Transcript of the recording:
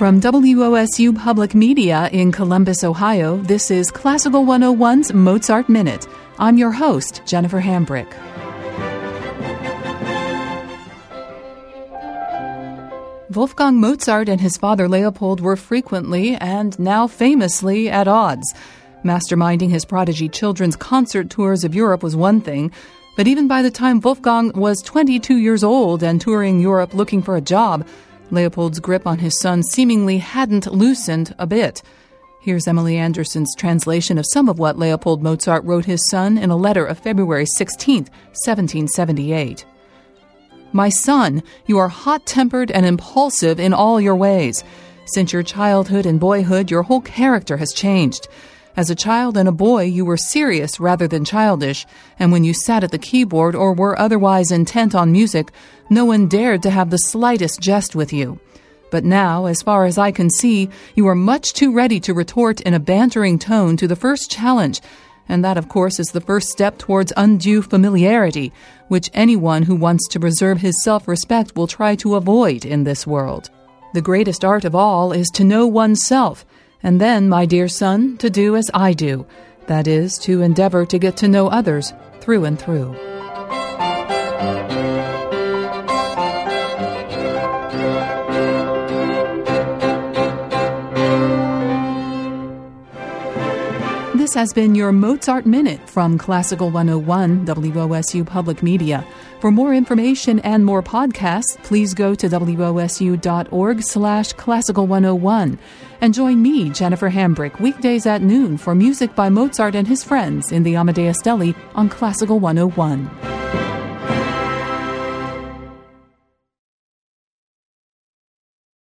From WOSU Public Media in Columbus, Ohio, this is Classical 101's Mozart Minute. I'm your host, Jennifer Hambrick. Wolfgang Mozart and his father Leopold were frequently, and now famously, at odds. Masterminding his prodigy children's concert tours of Europe was one thing, but even by the time Wolfgang was 22 years old and touring Europe looking for a job, Leopold's grip on his son seemingly hadn't loosened a bit. Here's Emily Anderson's translation of some of what Leopold Mozart wrote his son in a letter of February 16, 1778. My son, you are hot-tempered and impulsive in all your ways. Since your childhood and boyhood, your whole character has changed. As a child and a boy, you were serious rather than childish, and when you sat at the keyboard or were otherwise intent on music, no one dared to have the slightest jest with you. But now, as far as I can see, you are much too ready to retort in a bantering tone to the first challenge, and that, of course, is the first step towards undue familiarity, which anyone who wants to preserve his self-respect will try to avoid in this world. The greatest art of all is to know oneself, and then, my dear son, to do as I do, that is, to endeavor to get to know others through and through. This has been your Mozart Minute from Classical 101, WOSU Public Media. For more information and more podcasts, please go to wosu.org/classical101 and join me, Jennifer Hambrick, weekdays at noon for music by Mozart and his friends in the Amadeus Deli on Classical 101.